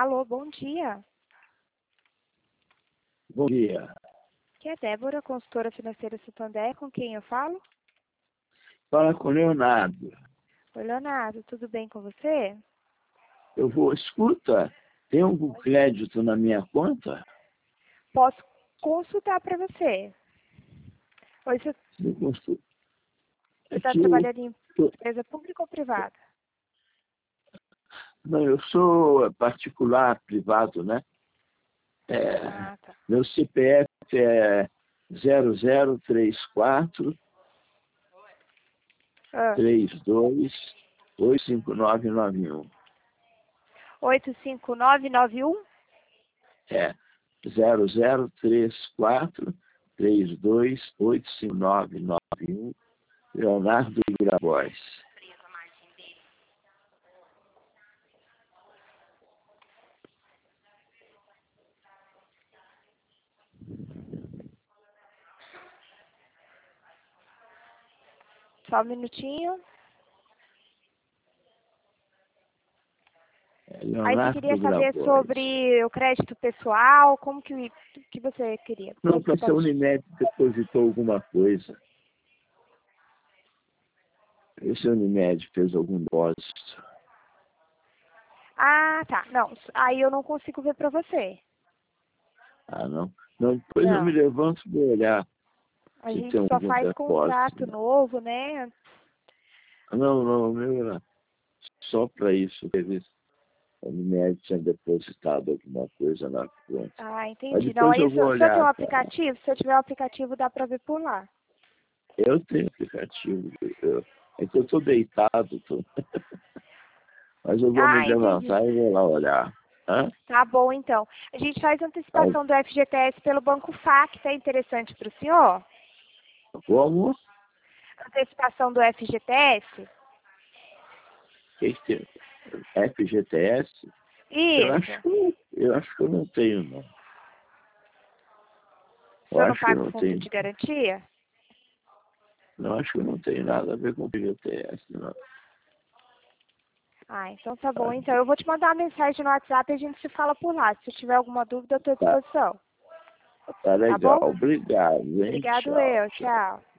Alô, bom dia. Bom dia. Aqui é Débora, consultora financeira Santander, com quem eu falo? Fala com o Leonardo. Oi, Leonardo, tudo bem com você? Escuta, tem algum crédito na minha conta? Posso consultar para você. Oi, você Eu consulto. está trabalhando em empresa pública ou privada? Não, eu sou particular, privado, né? Tá. Meu CPF é 0034 32 85991. 85991? É 0034 32 85991, Leonardo Grabois. Só um minutinho. Aí você queria saber sobre o crédito pessoal, como que você queria? Não, para a Unimed depositou alguma coisa. Esse Unimed fez algum depósito. Ah, tá. Não, aí eu não consigo ver para você. Ah, não? Não, depois eu me levanto para olhar. A se gente tem só algum faz depósito. contrato novo, né? Não, o meu era só para isso. A Unimed tinha depositado alguma coisa na conta. Ah, entendi. Mas Não, depois aí eu o vou senhor tem um olhar. aplicativo? Se eu tiver um aplicativo, dá para ver por lá. Eu tenho aplicativo. É que eu estou deitado. Mas eu vou me Entendi. levantar e vou lá olhar. Hã? Tá bom, então. A gente faz antecipação do FGTS pelo Banco FAC, tá interessante para o senhor? Como? Antecipação do FGTS? Que tem? FGTS? Isso. Eu acho que eu não tenho, não. O senhor não paga o fundo tenho. de garantia? Não, acho que eu não tenho nada a ver com FGTS, não. Então tá bom. Então eu vou te mandar uma mensagem no WhatsApp e a gente se fala por lá. Se tiver alguma dúvida, eu estou à disposição. Tá legal. Tá bom? Obrigado, hein? Obrigado Tchau. Tchau.